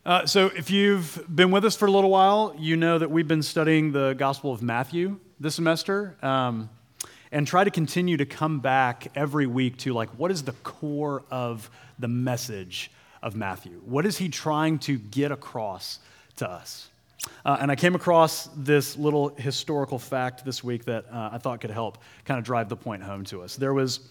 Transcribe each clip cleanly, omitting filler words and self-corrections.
So if you've been with us for a little while, you know that we've been studying the Gospel of Matthew this semester, and try to continue to come back every week to what is the core of the message of Matthew? What is he trying to get across to us? And I came across this little historical fact this week that I thought could help kind of drive the point home to us. There was,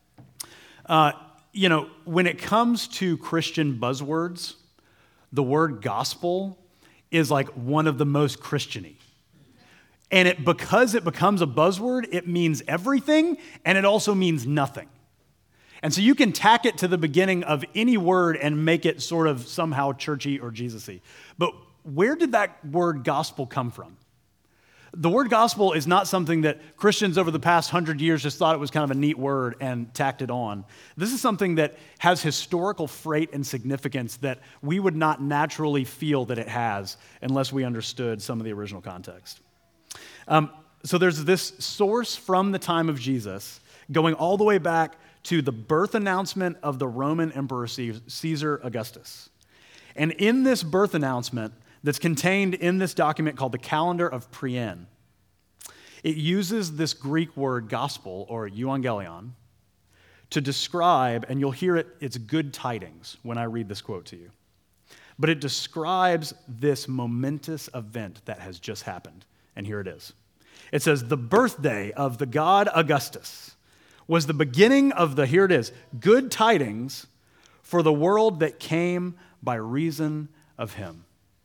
when it comes to Christian buzzwords, the word gospel is one of the most Christian-y. And because it becomes a buzzword, it means everything, and it also means nothing. And so you can tack it to the beginning of any word and make it sort of somehow churchy or Jesus-y. But where did that word gospel come from? The word gospel is not something that Christians over the past 100 years just thought it was kind of a neat word and tacked it on. This is something that has historical freight and significance that we would not naturally feel that it has unless we understood some of the original context. So there's this source from the time of Jesus going all the way back to the birth announcement of the Roman Emperor Caesar Augustus. And in this birth announcement that's contained in this document called the Calendar of Priene, it uses this Greek word gospel, or euangelion, to describe, and you'll hear it's good tidings when I read this quote to you, but it describes this momentous event that has just happened. And here it is. It says, the birthday of the god Augustus was the beginning of the, here it is, good tidings for the world that came by reason of him.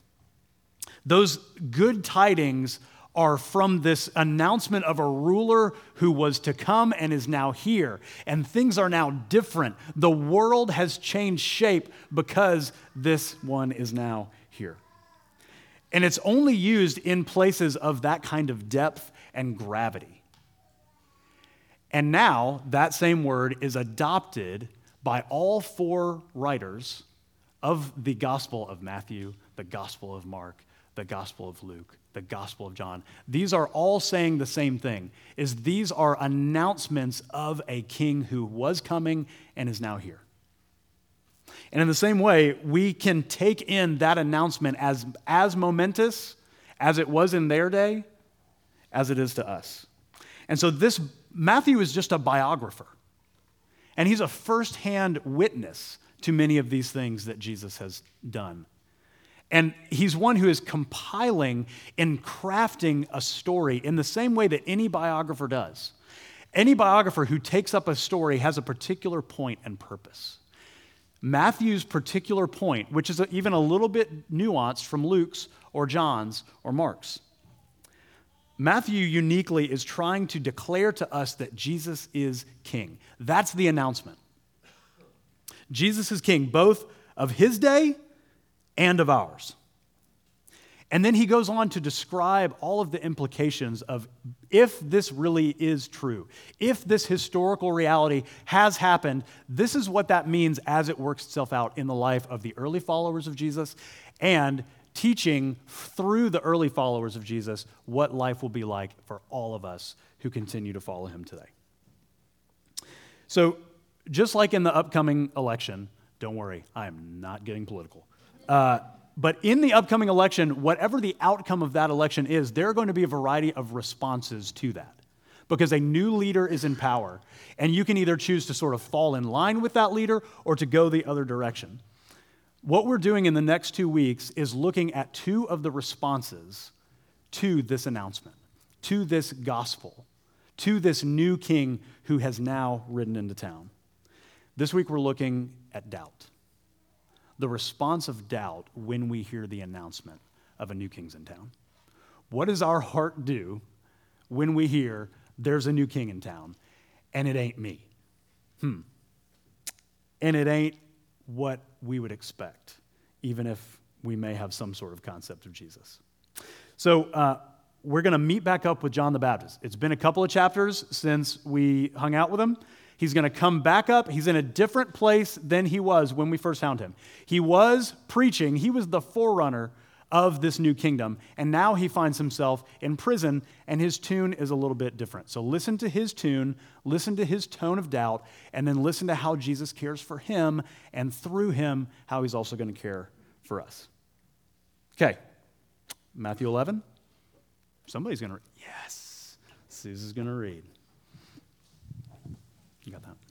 Those good tidings are from this announcement of a ruler who was to come and is now here. And things are now different. The world has changed shape because this one is now here. And it's only used in places of that kind of depth and gravity. And now that same word is adopted by all four writers of the Gospel of Matthew, the Gospel of Mark, the Gospel of Luke, the Gospel of John. These are all saying the same thing, is these are announcements of a king who was coming and is now here. And in the same way, we can take in that announcement as momentous as it was in their day, as it is to us. And so Matthew is just a biographer. And he's a firsthand witness to many of these things that Jesus has done. And he's one who is compiling and crafting a story in the same way that any biographer does. Any biographer who takes up a story has a particular point and purpose. Matthew's particular point, which is even a little bit nuanced from Luke's or John's or Mark's. Matthew uniquely is trying to declare to us that Jesus is king. That's the announcement. Jesus is king, both of his day and of ours. And then he goes on to describe all of the implications of if this really is true, if this historical reality has happened, this is what that means as it works itself out in the life of the early followers of Jesus, and teaching through the early followers of Jesus what life will be like for all of us who continue to follow him today. So just like in the upcoming election, don't worry, I am not getting political. But in the upcoming election, whatever the outcome of that election is, there are going to be a variety of responses to that because a new leader is in power, and you can either choose to sort of fall in line with that leader or to go the other direction. What we're doing in the next 2 weeks is looking at two of the responses to this announcement, to this gospel, to this new king who has now ridden into town. This week we're looking at doubt. The response of doubt when we hear the announcement of a new king's in town. What does our heart do when we hear there's a new king in town and it ain't me? And it ain't what we would expect, even if we may have some sort of concept of Jesus. So we're going to meet back up with John the Baptist. It's been a couple of chapters since we hung out with him. He's going to come back up. He's in a different place than he was when we first found him. He was preaching. He was the forerunner of this new kingdom. And now he finds himself in prison, and his tune is a little bit different. So listen to his tune, listen to his tone of doubt, and then listen to how Jesus cares for him, and through him, how he's also going to care for us. Okay, Matthew 11. Somebody's going to read. Yes, Susan's going to read. You got that?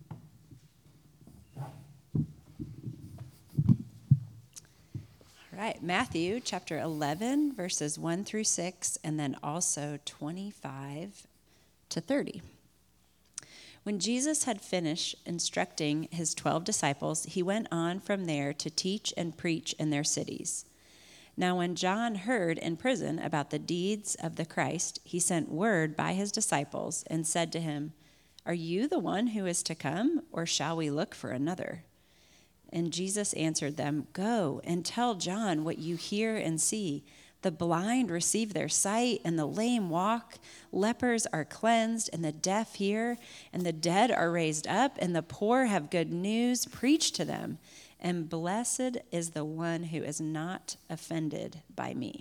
All right, Matthew chapter 11, verses 1 through 6, and then also 25 to 30. When Jesus had finished instructing his 12 disciples, he went on from there to teach and preach in their cities. Now when John heard in prison about the deeds of the Christ, he sent word by his disciples and said to him, "Are you the one who is to come, or shall we look for another?" And Jesus answered them, "Go and tell John what you hear and see. The blind receive their sight, and the lame walk. Lepers are cleansed, and the deaf hear, and the dead are raised up, and the poor have good news preached to them. And blessed is the one who is not offended by me."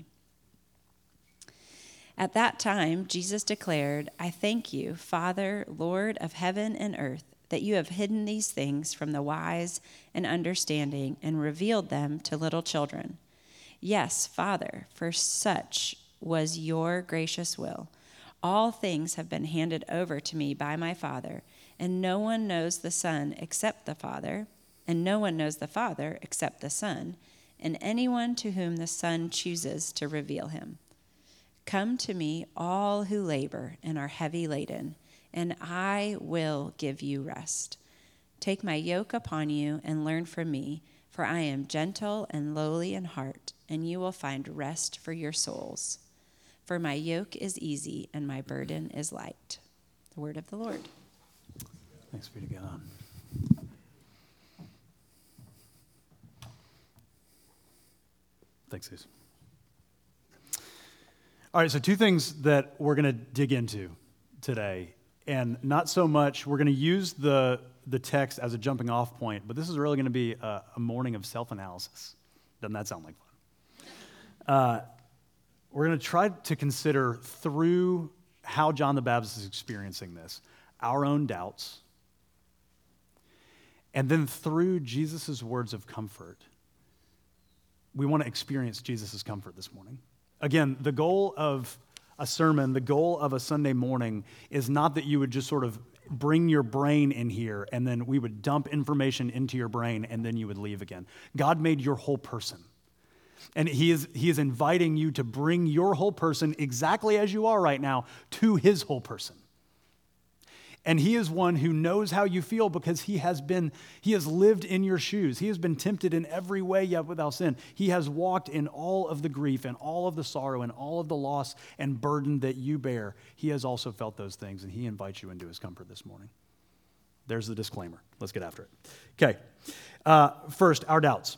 At that time, Jesus declared, "I thank you, Father, Lord of heaven and earth, that you have hidden these things from the wise and understanding and revealed them to little children. Yes, Father, for such was your gracious will. All things have been handed over to me by my Father, and no one knows the Son except the Father, and no one knows the Father except the Son, and anyone to whom the Son chooses to reveal him. Come to me, all who labor and are heavy laden, and I will give you rest. Take my yoke upon you and learn from me, for I am gentle and lowly in heart, and you will find rest for your souls. For my yoke is easy and my burden is light." The word of the Lord. Thanks be to God. Thanks, Susan. All right, so two things that we're going to dig into today. And not so much, we're going to use the text as a jumping off point, but this is really going to be a morning of self-analysis. Doesn't that sound like fun? We're going to try to consider through how John the Baptist is experiencing this, our own doubts, and then through Jesus' words of comfort, we want to experience Jesus' comfort this morning. Again, the goal of a sermon, the goal of a Sunday morning is not that you would just sort of bring your brain in here and then we would dump information into your brain and then you would leave again. God made your whole person. And he is inviting you to bring your whole person exactly as you are right now to his whole person. And he is one who knows how you feel because he has lived in your shoes. He has been tempted in every way yet without sin. He has walked in all of the grief and all of the sorrow and all of the loss and burden that you bear. He has also felt those things, and he invites you into his comfort this morning. There's the disclaimer. Let's get after it. Okay. First, our doubts.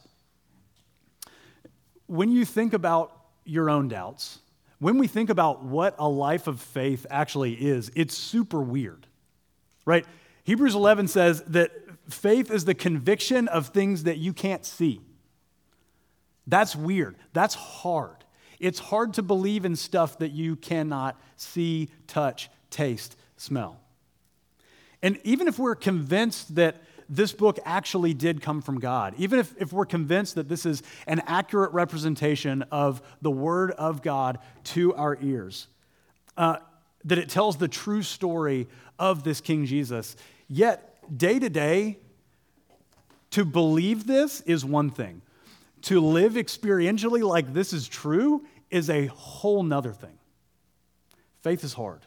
When you think about your own doubts, when we think about what a life of faith actually is, it's super weird. Right? Hebrews 11 says that faith is the conviction of things that you can't see. That's weird. That's hard. It's hard to believe in stuff that you cannot see, touch, taste, smell. And even if we're convinced that this book actually did come from God, even if we're convinced that this is an accurate representation of the Word of God to our ears, that it tells the true story of this King Jesus. Yet, day to day, to believe this is one thing. To live experientially like this is true is a whole nother thing. Faith is hard.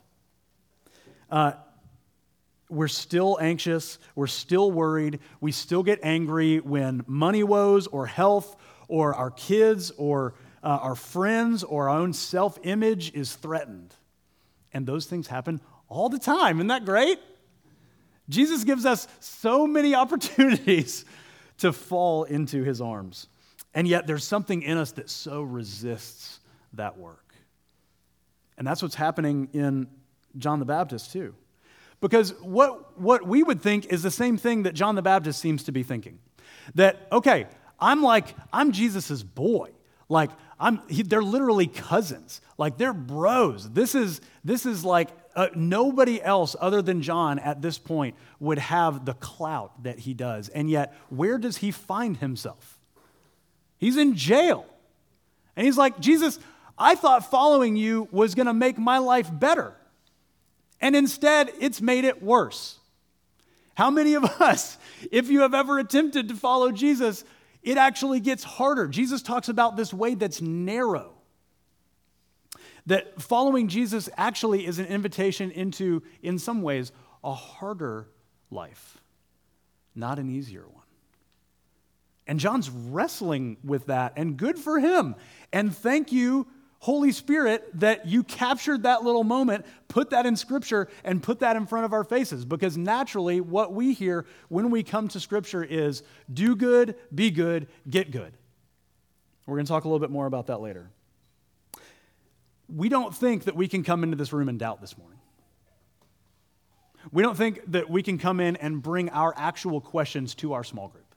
We're still anxious. We're still worried. We still get angry when money woes or health or our kids or our friends or our own self-image is threatened. And those things happen all the time. Isn't that great? Jesus gives us so many opportunities to fall into his arms. And yet there's something in us that so resists that work. And that's what's happening in John the Baptist too. Because what we would think is the same thing that John the Baptist seems to be thinking. That, okay, I'm Jesus' boy. Like, they're literally cousins. Like, they're bros. This is like nobody else other than John at this point would have the clout that he does. And yet, where does he find himself? He's in jail. And he's like, Jesus, I thought following you was going to make my life better. And instead, it's made it worse. How many of us, if you have ever attempted to follow Jesus, it actually gets harder? Jesus talks about this way that's narrow. That following Jesus actually is an invitation into, in some ways, a harder life, not an easier one. And John's wrestling with that, and good for him. And thank you, Holy Spirit, that you captured that little moment, put that in Scripture, and put that in front of our faces. Because naturally, what we hear when we come to Scripture is do good, be good, get good. We're going to talk a little bit more about that later. We don't think that we can come into this room and doubt this morning. We don't think that we can come in and bring our actual questions to our small group.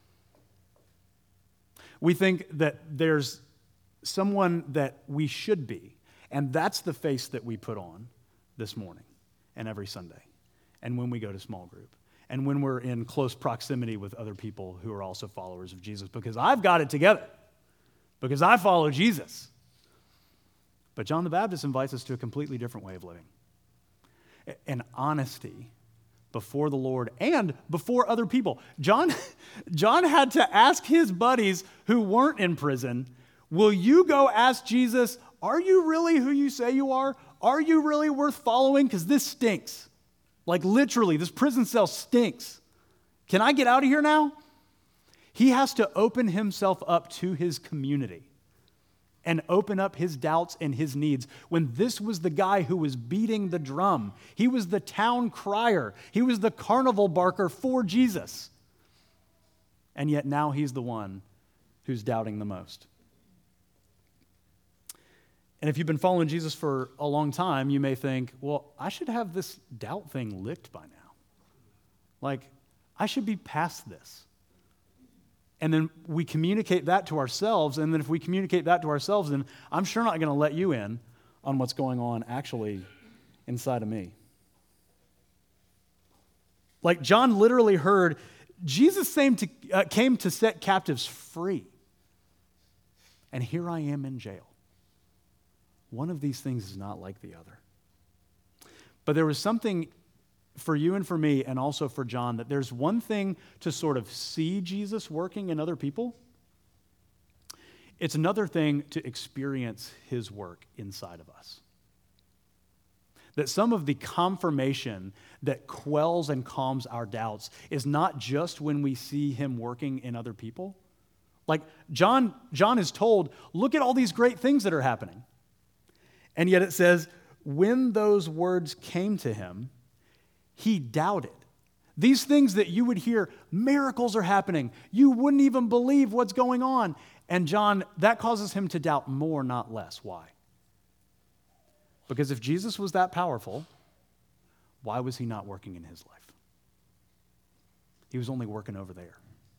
We think that there's someone that we should be, and that's the face that we put on this morning and every Sunday, and when we go to small group, and when we're in close proximity with other people who are also followers of Jesus, because I've got it together, because I follow Jesus. But John the Baptist invites us to a completely different way of living. An honesty before the Lord and before other people. John had to ask his buddies who weren't in prison, will you go ask Jesus, are you really who you say you are? Are you really worth following? Because this stinks. Like literally, this prison cell stinks. Can I get out of here now? He has to open himself up to his community and open up his doubts and his needs when this was the guy who was beating the drum. He was the town crier. He was the carnival barker for Jesus. And yet now he's the one who's doubting the most. And if you've been following Jesus for a long time, you may think, well, I should have this doubt thing licked by now. Like, I should be past this. And then we communicate that to ourselves, and then if we communicate that to ourselves, then I'm sure not going to let you in on what's going on actually inside of me. Like John literally heard, Jesus came to set captives free. And here I am in jail. One of these things is not like the other. But there was something for you and for me, and also for John, that there's one thing to sort of see Jesus working in other people. It's another thing to experience his work inside of us. That some of the confirmation that quells and calms our doubts is not just when we see him working in other people. Like John is told, look at all these great things that are happening. And yet it says, when those words came to him, he doubted. These things that you would hear, miracles are happening. You wouldn't even believe what's going on. And John, that causes him to doubt more, not less. Why? Because if Jesus was that powerful, why was he not working in his life? He was only working over there.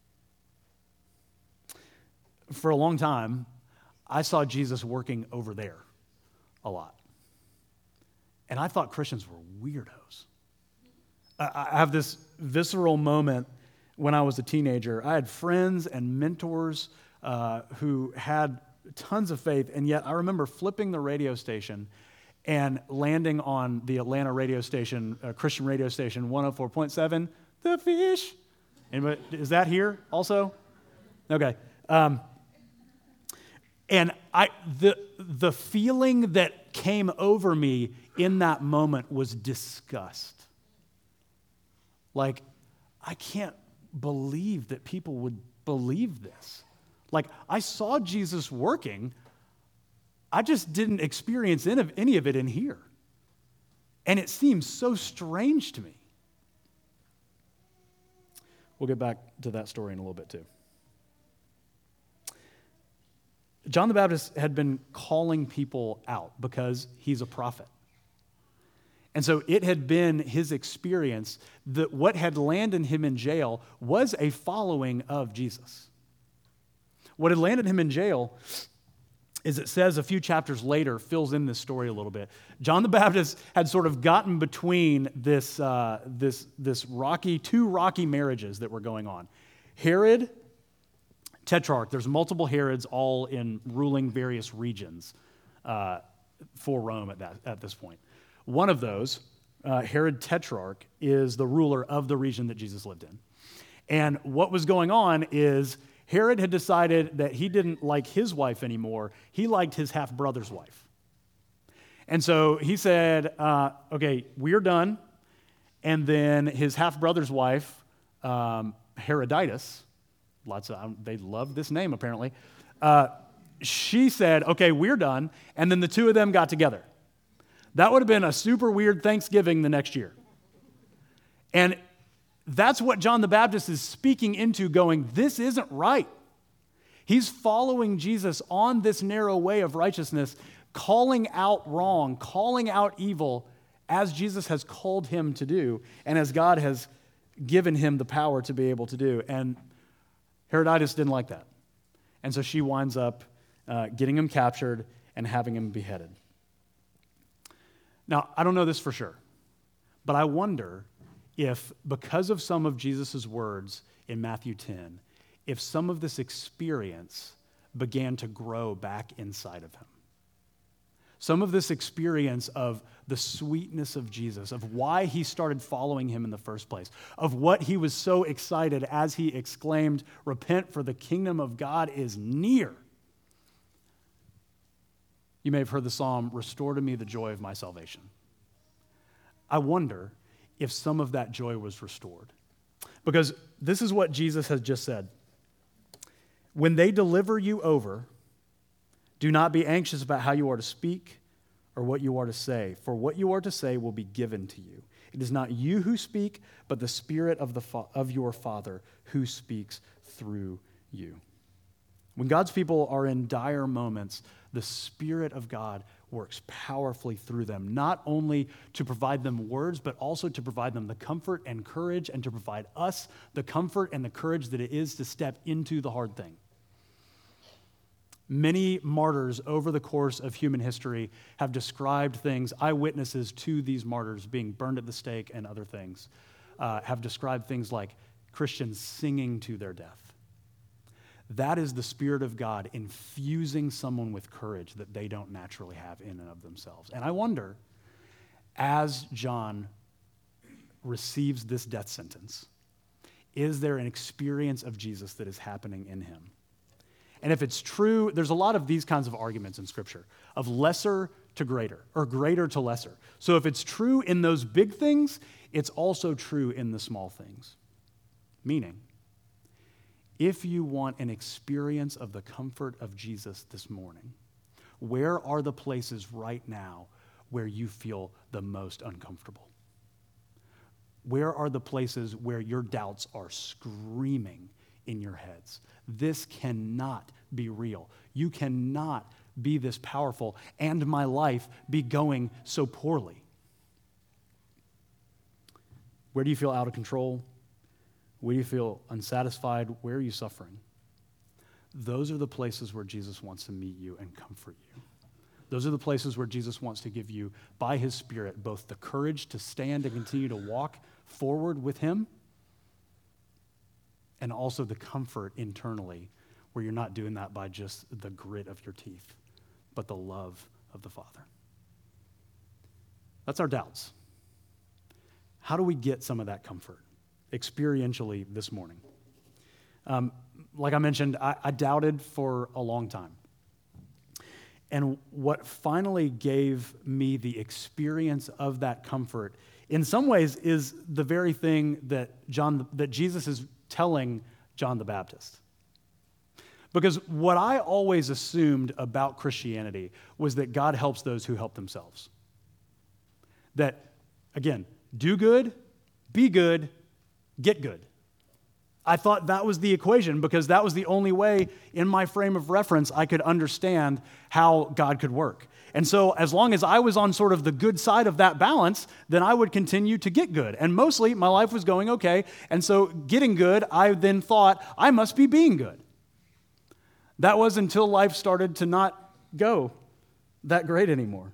For a long time, I saw Jesus working over there a lot. And I thought Christians were weirdos. I have this visceral moment when I was a teenager. I had friends and mentors who had tons of faith, and yet I remember flipping the radio station and landing on the Atlanta radio station, Christian radio station, 104.7, The Fish. Anybody, is that here also? Okay. And the feeling that came over me in that moment was disgust. Like, I can't believe that people would believe this. Like, I saw Jesus working. I just didn't experience any of it in here. And it seems so strange to me. We'll get back to that story in a little bit too. John the Baptist had been calling people out because he's a prophet. And so it had been his experience that what had landed him in jail was a following of Jesus. What had landed him in jail is, it says a few chapters later, fills in this story a little bit. John the Baptist had sort of gotten between two rocky marriages that were going on. Herod tetrarch. There's multiple Herods all in ruling various regions for Rome at this point. One of those, Herod Tetrarch, is the ruler of the region that Jesus lived in. And what was going on is Herod had decided that he didn't like his wife anymore. He liked his half-brother's wife. And so he said, okay, we're done. And then his half-brother's wife, Herodias, they love this name apparently, she said, okay, we're done. And then the two of them got together. That would have been a super weird Thanksgiving the next year. And that's what John the Baptist is speaking into, going, this isn't right. He's following Jesus on this narrow way of righteousness, calling out wrong, calling out evil, as Jesus has called him to do, and as God has given him the power to be able to do. And Herodias didn't like that. And so she winds up getting him captured and having him beheaded. Now, I don't know this for sure, but I wonder if, because of some of Jesus' words in Matthew 10, if some of this experience began to grow back inside of him. Some of this experience of the sweetness of Jesus, of why he started following him in the first place, of what he was so excited as he exclaimed, "Repent, for the kingdom of God is near." You may have heard the psalm, "Restore to me the joy of my salvation." I wonder if some of that joy was restored. Because this is what Jesus has just said. When they deliver you over, do not be anxious about how you are to speak or what you are to say, for what you are to say will be given to you. It is not you who speak, but the Spirit of your Father who speaks through you. When God's people are in dire moments, the Spirit of God works powerfully through them, not only to provide them words, but also to provide them the comfort and courage, and to provide us the comfort and the courage that it is to step into the hard thing. Many martyrs over the course of human history have described things, eyewitnesses to these martyrs being burned at the stake and other things, have described things like Christians singing to their death. That is the Spirit of God infusing someone with courage that they don't naturally have in and of themselves. And I wonder, as John receives this death sentence, is there an experience of Jesus that is happening in him? And if it's true, there's a lot of these kinds of arguments in Scripture, of lesser to greater, or greater to lesser. So if it's true in those big things, it's also true in the small things. Meaning, if you want an experience of the comfort of Jesus this morning, where are the places right now where you feel the most uncomfortable? Where are the places where your doubts are screaming in your heads? This cannot be real. You cannot be this powerful and my life be going so poorly. Where do you feel out of control? Where do you feel unsatisfied? Where are you suffering? Those are the places where Jesus wants to meet you and comfort you. Those are the places where Jesus wants to give you, by his Spirit, both the courage to stand and continue to walk forward with him, and also the comfort internally, where you're not doing that by just the grit of your teeth, but the love of the Father. That's our doubts. How do we get some of that comfort experientially this morning? Like I mentioned, I doubted for a long time. And what finally gave me the experience of that comfort, in some ways, is the very thing that Jesus is telling John the Baptist. Because what I always assumed about Christianity was that God helps those who help themselves. That, again, do good, be good, get good. I thought that was the equation because that was the only way in my frame of reference I could understand how God could work. And so as long as I was on sort of the good side of that balance, then I would continue to get good. And mostly my life was going okay. And so getting good, I then thought I must be being good. That was until life started to not go that great anymore.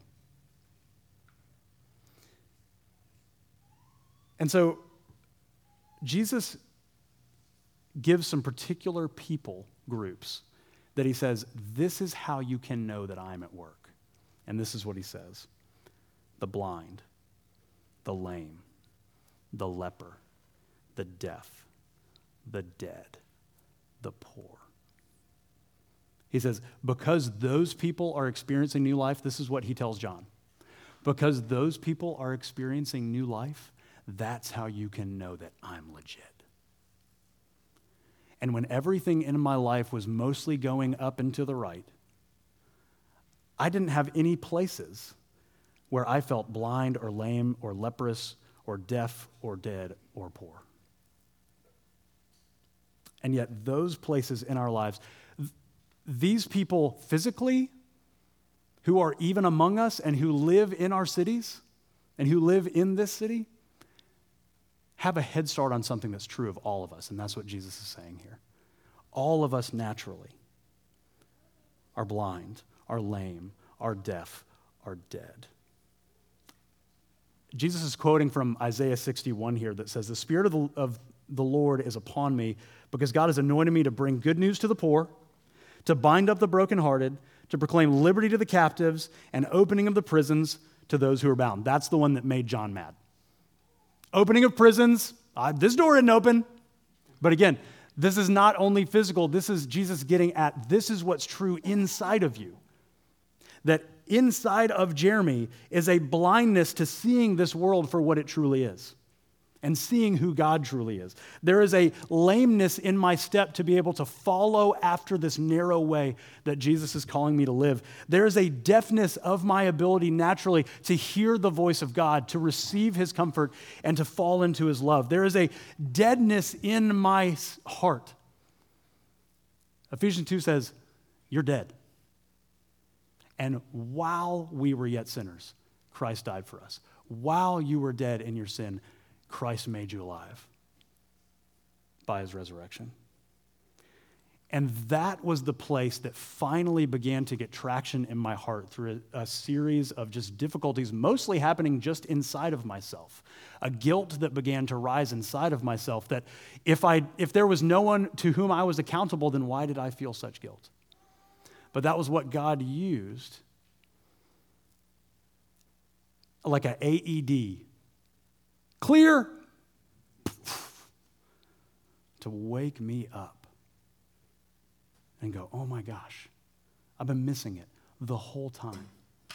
And so Jesus gives some particular people groups that he says, this is how you can know that I'm at work. And this is what he says: the blind, the lame, the leper, the deaf, the dead, the poor. He says, because those people are experiencing new life, this is what he tells John. Because those people are experiencing new life, that's how you can know that I'm legit. And when everything in my life was mostly going up and to the right, I didn't have any places where I felt blind or lame or leprous or deaf or dead or poor. And yet those places in our lives, these people physically who are even among us and who live in our cities and who live in this city, have a head start on something that's true of all of us, and that's what Jesus is saying here. All of us naturally are blind, are lame, are deaf, are dead. Jesus is quoting from Isaiah 61 here that says, the Spirit of the Lord is upon me because God has anointed me to bring good news to the poor, to bind up the brokenhearted, to proclaim liberty to the captives and opening of the prisons to those who are bound. That's the one that made John mad. Opening of prisons, this door isn't open. But again, this is not only physical, this is Jesus getting at, this is what's true inside of you. That inside of Jeremy is a blindness to seeing this world for what it truly is and seeing who God truly is. There is a lameness in my step to be able to follow after this narrow way that Jesus is calling me to live. There is a deafness of my ability naturally to hear the voice of God, to receive his comfort, and to fall into his love. There is a deadness in my heart. Ephesians 2 says, you're dead. And while we were yet sinners, Christ died for us. While you were dead in your sin, Christ made you alive by his resurrection. And that was the place that finally began to get traction in my heart through a series of just difficulties, mostly happening just inside of myself. A guilt that began to rise inside of myself that if there was no one to whom I was accountable, then why did I feel such guilt? But that was what God used, like an AED. Clear, to wake me up and go, oh my gosh, I've been missing it the whole time.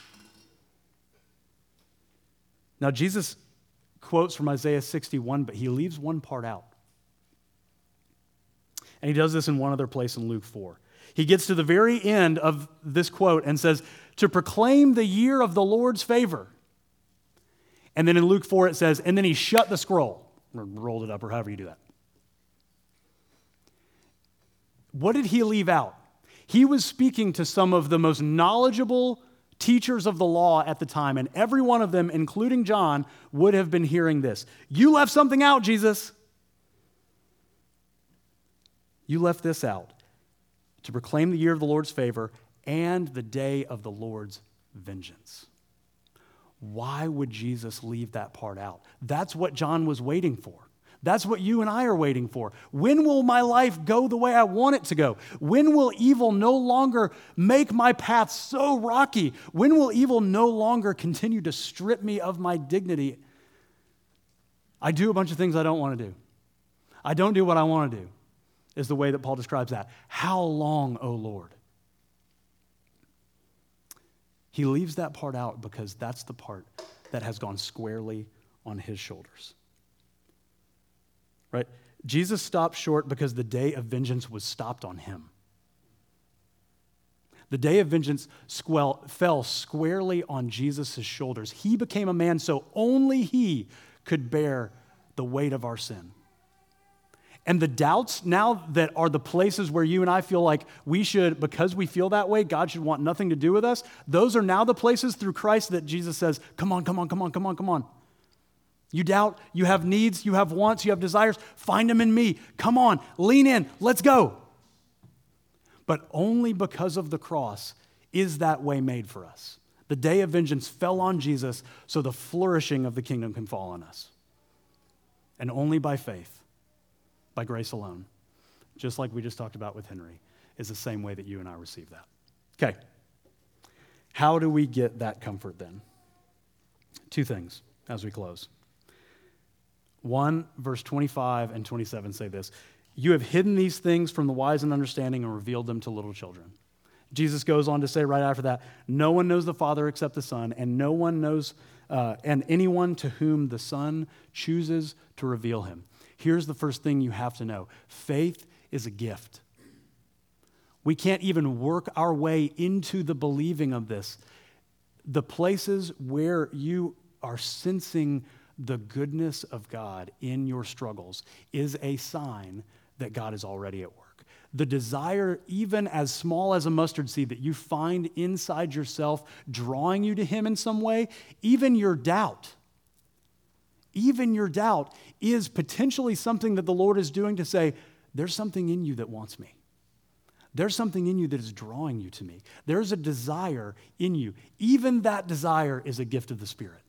Now, Jesus quotes from Isaiah 61, but he leaves one part out. And he does this in one other place in Luke 4. He gets to the very end of this quote and says, to proclaim the year of the Lord's favor. And then in Luke 4 it says, and then he shut the scroll, or rolled it up, or however you do that. What did he leave out? He was speaking to some of the most knowledgeable teachers of the law at the time, and every one of them, including John, would have been hearing this. You left something out, Jesus. You left this out. To proclaim the year of the Lord's favor and the day of the Lord's vengeance. Why would Jesus leave that part out? That's what John was waiting for. That's what you and I are waiting for. When will my life go the way I want it to go? When will evil no longer make my path so rocky? When will evil no longer continue to strip me of my dignity? I do a bunch of things I don't want to do. I don't do what I want to do, is the way that Paul describes that. How long, O Lord? He leaves that part out because that's the part that has gone squarely on his shoulders. Right? Jesus stopped short because the day of vengeance was stopped on him. The day of vengeance fell squarely on Jesus' shoulders. He became a man so only he could bear the weight of our sin. And the doubts now that are the places where you and I feel like we should, because we feel that way, God should want nothing to do with us. Those are now the places through Christ that Jesus says, come on, come on, come on, come on, come on. You doubt, you have needs, you have wants, you have desires. Find them in me. Come on, lean in, let's go. But only because of the cross is that way made for us. The day of vengeance fell on Jesus so the flourishing of the kingdom can fall on us. And only by faith. By grace alone, just like we just talked about with Henry. is the same way that you and I receive that. Okay. How do we get that comfort then? Two things as we close. 1, verse 25 and 27 say this: you have hidden these things from the wise and understanding and revealed them to little children. Jesus goes on to say right after that, no one knows the Father except the Son, and no one knows, and anyone to whom the Son chooses to reveal him. Here's the first thing you have to know. Faith is a gift. We can't even work our way into the believing of this. The places where you are sensing the goodness of God in your struggles is a sign that God is already at work. The desire, even as small as a mustard seed, that you find inside yourself drawing you to him in some way, even your doubt is potentially something that the Lord is doing to say, there's something in you that wants me. There's something in you that is drawing you to me. There's a desire in you. Even that desire is a gift of the Spirit.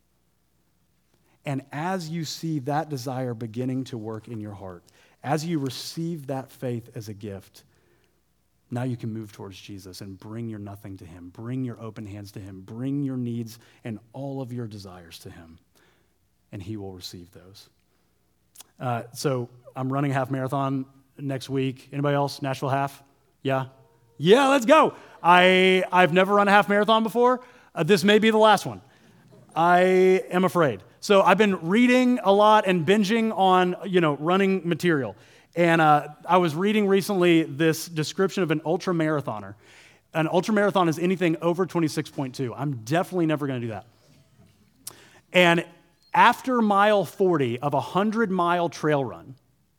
And as you see that desire beginning to work in your heart, as you receive that faith as a gift, now you can move towards Jesus and bring your nothing to him. Bring your open hands to him. Bring your needs and all of your desires to him. And he will receive those. So I'm running a half marathon next week. Anybody else? Nashville half? Yeah? Yeah, let's go. I've never run a half marathon before. This may be the last one. I am afraid. So I've been reading a lot and binging on, running material. And I was reading recently this description of an ultramarathoner. An ultramarathon is anything over 26.2. I'm definitely never going to do that. And after mile 40 of a 100-mile trail run,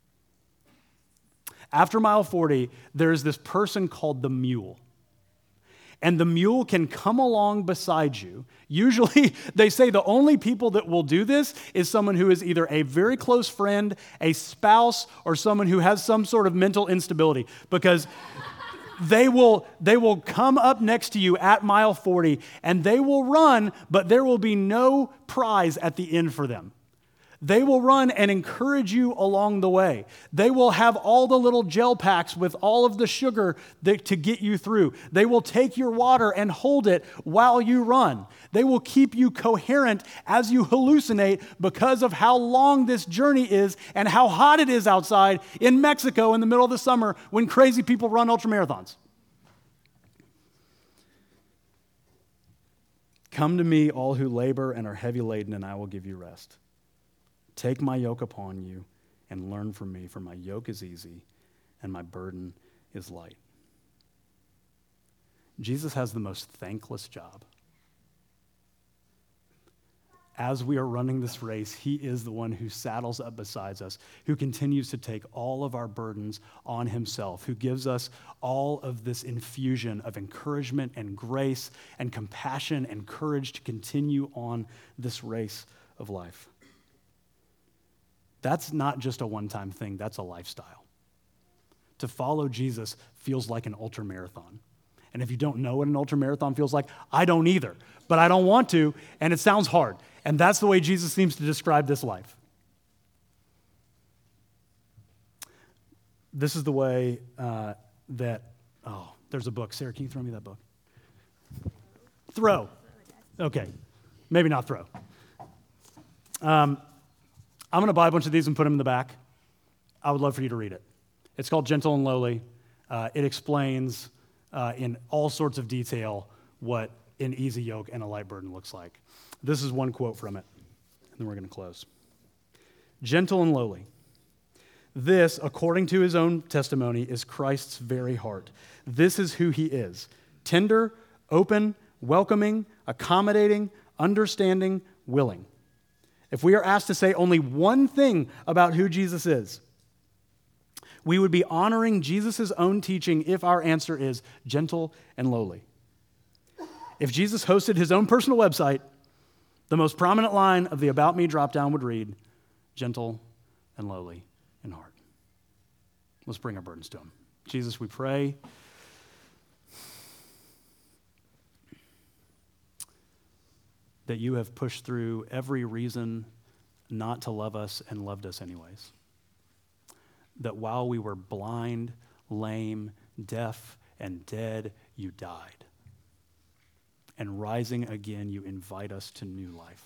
after mile 40, there's this person called the mule. And the mule can come along beside you. Usually, they say the only people that will do this is someone who is either a very close friend, a spouse, or someone who has some sort of mental instability, because they will come up next to you at mile 40, and they will run, but there will be no prize at the end for them. They will run and encourage you along the way. They will have all the little gel packs with all of the sugar to get you through. They will take your water and hold it while you run. They will keep you coherent as you hallucinate because of how long this journey is and how hot it is outside in Mexico in the middle of the summer when crazy people run ultramarathons. Come to me, all who labor and are heavy laden, and I will give you rest. Take my yoke upon you and learn from me, for my yoke is easy and my burden is light. Jesus has the most thankless job. As we are running this race, he is the one who saddles up beside us, who continues to take all of our burdens on himself, who gives us all of this infusion of encouragement and grace and compassion and courage to continue on this race of life. That's not just a one-time thing, that's a lifestyle. To follow Jesus feels like an ultramarathon. And if you don't know what an ultramarathon feels like, I don't either. But I don't want to, and it sounds hard. And that's the way Jesus seems to describe this life. This is the way there's a book. Sarah, can you throw me that book? Throw. Okay. Maybe not throw. I'm going to buy a bunch of these and put them in the back. I would love for you to read it. It's called Gentle and Lowly. It explains in all sorts of detail what an easy yoke and a light burden looks like. This is one quote from it, and then we're going to close. Gentle and lowly. This, according to his own testimony, is Christ's very heart. This is who he is. Tender, open, welcoming, accommodating, understanding, willing. If we are asked to say only one thing about who Jesus is, we would be honoring Jesus' own teaching if our answer is gentle and lowly. If Jesus hosted his own personal website, the most prominent line of the About Me dropdown would read, gentle and lowly in heart. Let's bring our burdens to him. Jesus, we pray that you have pushed through every reason not to love us and loved us anyways. That while we were blind, lame, deaf and dead, you died. And rising again, you invite us to new life.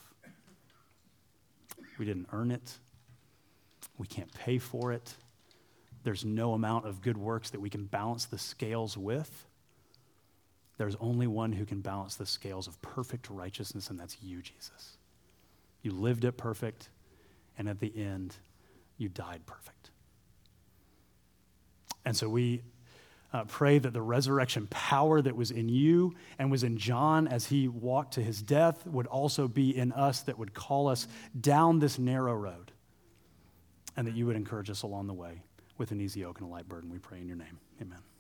We didn't earn it. We can't pay for it. There's no amount of good works that we can balance the scales with. There's only one who can balance the scales of perfect righteousness, and that's you, Jesus. You lived it perfect, and at the end, you died perfect. And so we pray that the resurrection power that was in you and was in John as he walked to his death would also be in us, that would call us down this narrow road, and that you would encourage us along the way with an easy yoke and a light burden. We pray in your name. Amen.